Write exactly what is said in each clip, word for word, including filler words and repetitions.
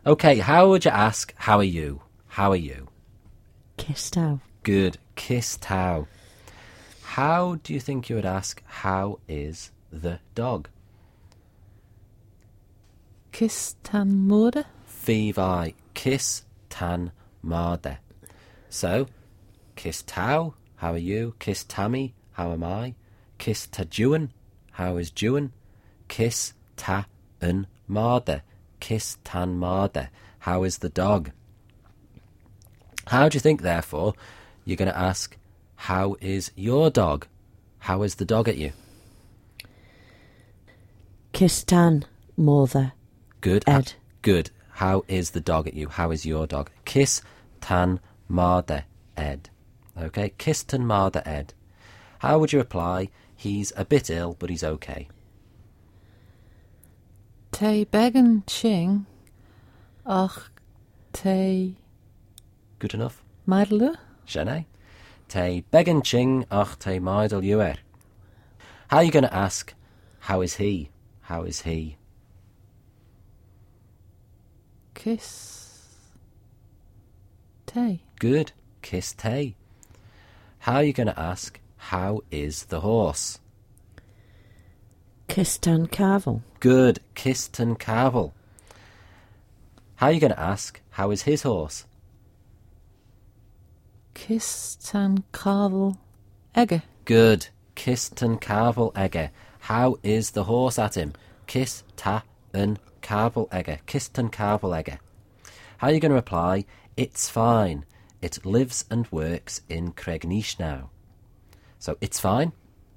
Okay, how would you ask, how are you? How are you? Kiss tau. Good. Kiss tau. How do you think you would ask, how is the dog? Kiss tan morde. Fi vai. Kiss tan marde. So, kiss tau, how are you? Kiss tammy, how am I? Kiss ta Juan, how is Juan? Kiss ta un marde. Kiss tan marde. How is the dog? How do you think, therefore, you're going to ask, how is your dog? How is the dog at you? Kiss tan morde. Good. Ed. Good. How is the dog at you? How is your dog? Kiss tan marde ed. Okay, kiss tan marde ed. How would you reply? He's a bit ill, but he's okay. Te began ching. Ach, te Good enough? maidlu. Shane? Te began ching ach te maidel yuer. How are you going to ask, how is he? How is he? Kiss te. Good. Kiss te. How are you going to ask, how is the horse? Kiss tan carvel. Good. Kiss tan carvel. How are you going to ask, how is his horse? Kiss tan carvel. Egge. Good. Kiss tan carvel egge. How is the horse at him? Kiss ta un carvel egge. Kiss tan carvel egge. How are you going to reply? It's fine. It lives and works in Cregnish now. So, it's fine.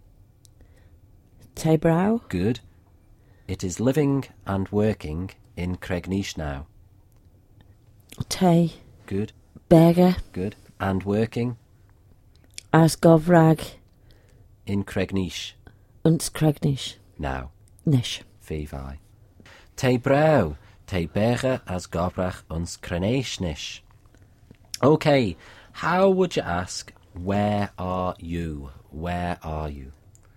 Te brow. Good. It is living and working in Cregnish now. Te Good. bega. Good. And working As govrag. in Cregnish Uns cregnish. now. Nish. Fi vai. Te brew. Te bege as gobrach uns Creneshnish. Okay, how would you ask, where are you? Where are you?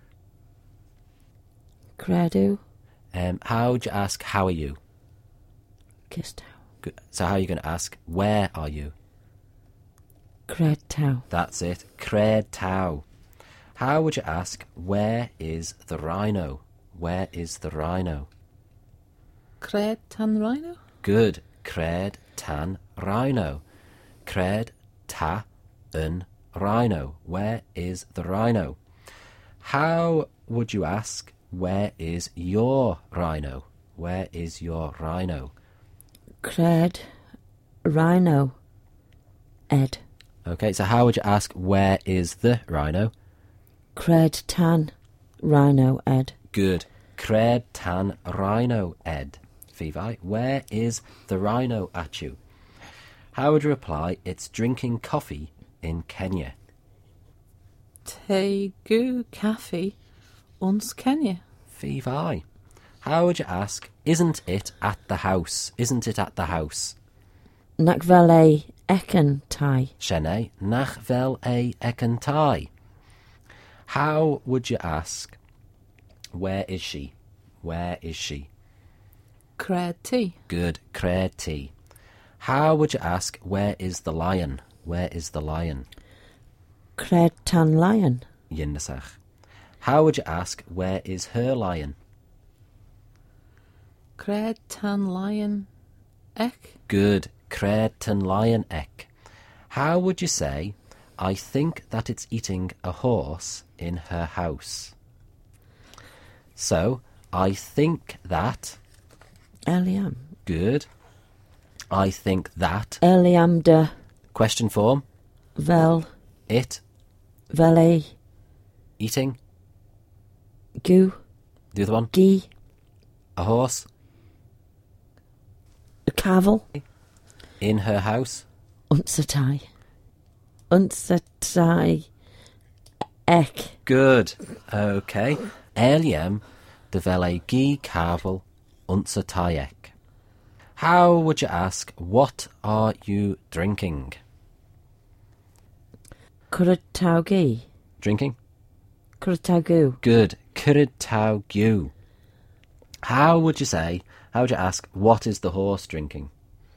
Credu. Um, how would you ask, how are you? Kiss tau. Good. So how are you going to ask, where are you? Cred tau. That's it. Cred tau. How would you ask, where is the rhino? Where is the rhino? Cred tan rhino. Good. Cred tan rhino. Cred ta un rhino. Where is the rhino? How would you ask, where is your rhino? Where is your rhino? Cred rhino. Ed. Okay, so how would you ask, where is the rhino? Cred tan rhino. Ed. Good. Cred tan rhino ed. Vivi, where is the rhino at you? How would you reply, it's drinking coffee in Kenya? Te gu cafe. Uns Kenya. Vivi. How would you ask, isn't it at the house? Isn't it at the house? Nac vele eken tai. Shene, nach vel e ekentai. How would you ask, where is she? Where is she? Cred ti. Good. Cred ti. How would you ask, where is the lion? Where is the lion? Cred tan lion. Yinnasach. How would you ask, where is her lion? Cred tan lion. Ek. Good. Cred tan lion ek. How would you say, I think that it's eating a horse in her house? So, I think that... Eliam. Good. I think that... Eliam de. Question form. Vel. It. Vele. Eating. Gu. The other one. Gi. A horse. Cavel. In her house. Unsatai. Unsatai. Ek. Good. Okay. Eliam de vele gi kavel unsatayek. How would you ask, what are you drinking? Kuratau gi. Drinking? Kuratau gu. Good. Kurid tau gu. How would you say, how would you ask, what is the horse drinking?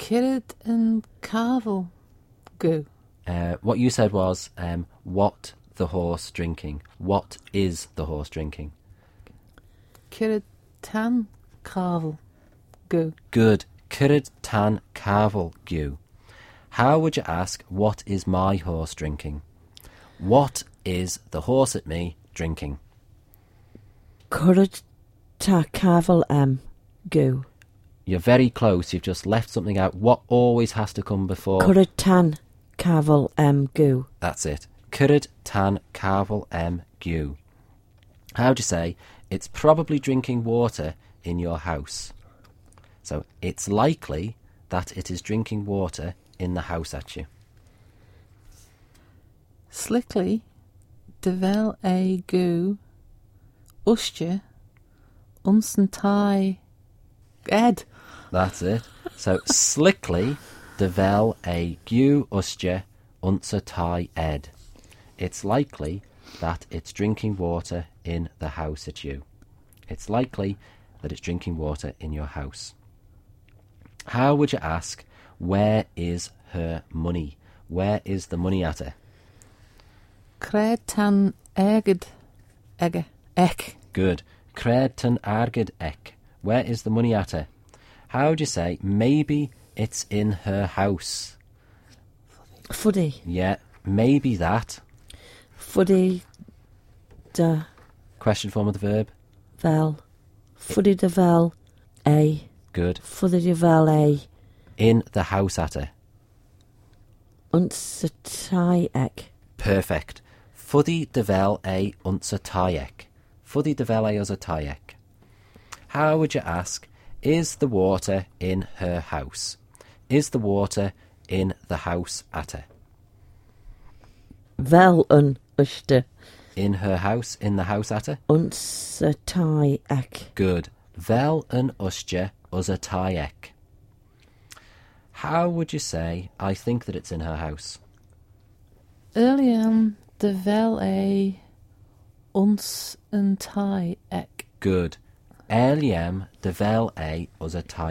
Kirid and Carvel go. Uh, what you said was, um, what the horse drinking? What is the horse drinking? Kirid tan Carvel go. Good. Cyrryd tan carvel gw. How would you ask, what is my horse drinking? What is the horse at me drinking? Curryd ta carvel em gw. You're very close. You've just left something out. What always has to come before? Curryd tan carvel em gw. That's it. Cyrryd tan carvel em gw. How do you say, it's probably drinking water in your house? So, it's likely that it is drinking water in the house at you. Slickly, devel a go, ustje, unsentai, ed. That's it. So, slickly, devel a gw ustje unsa tai ed. It's likely that it's drinking water in the house at you. It's likely that it's drinking water in your house. How would you ask, where is her money? Where is the money at her? Cred tan eged, ege, ek. Good. Cred tan argid ek. Where is the money at her? How would you say, maybe it's in her house? Fuddy. Yeah, maybe that. Fuddy da Question form of the verb. vel. Fuddy da vel a. Good. Fuddy da vel a. In the house at her. Unsa tai ek. Perfect. Fuddy de vel a unsa taiek. Fuddy de vel a unsa taiek. How would you ask, is the water in her house? Is the water in the house at her? Vel un uste. In her house, in the house at her? Unsa tai ek. Good. Vel an ustje unsa taiek. How would you say, I think that it's in her house? Earlier, devel a uns en tai ek. Good. Eliem de vel a unsa tai